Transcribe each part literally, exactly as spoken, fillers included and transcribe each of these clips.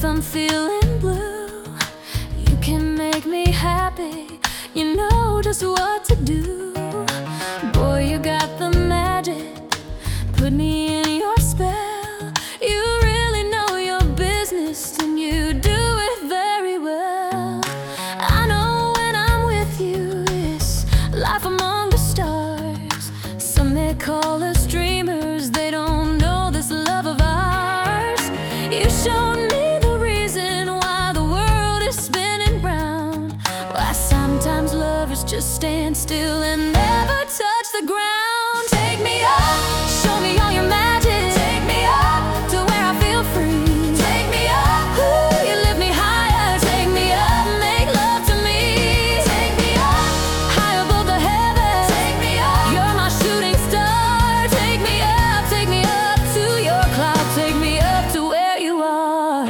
if I'm feeling blue, you can make me happy. You know just what to do. Boy, you got the magic. Put me in your spell. You really know your business, and you do it very well. I know when I'm with you, it's life among the stars. Some may call us dreamers, they don't know this love of ours. You showed me the reason why the world is spinning round, why sometimes lovers just stand still and never touch the ground. Take me up, show me all your magic. Take me up to where I feel free. Take me up, ooh, you lift me higher. Take me up, make love to me. Take me up, high above the heavens. Take me up, you're my shooting star. Take me up, take me up to your cloud. Take me up to where you are.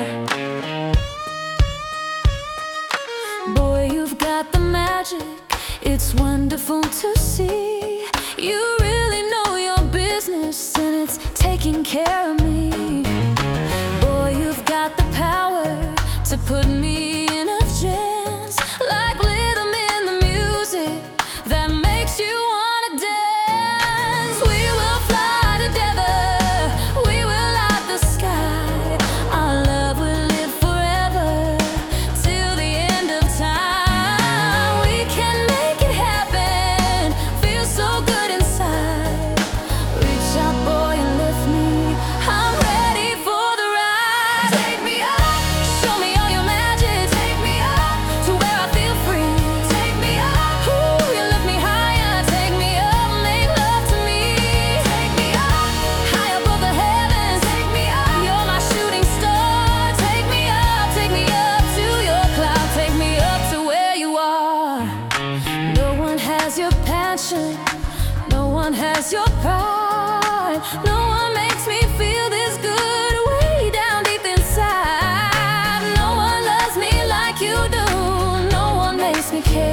Boy, you've got the magic. It's wonderful to see. You really know your business, and it's taking care of me. Boy, you've got the power to put me in a trance, like rhythm in the music that makes you wanna dance. We will fly together, we will light the sky. Our love will live forever till the end of time. We can make it happen, feel so good inside. Reach out, boy, and lift me. I'm ready for the ride. Take me up, show me all your magic. Take me up to where I feel free. Take me up, ooh, you lift me higher. Take me up, make love to me. Take me up, high above the heavens. Take me up, you're my shooting star. Take me up, take me up to your cloud. Take me up to where you are. No one has your passion, no one has your pride. No one makes me feel this good way down deep inside. No one loves me like you do. No one makes me care.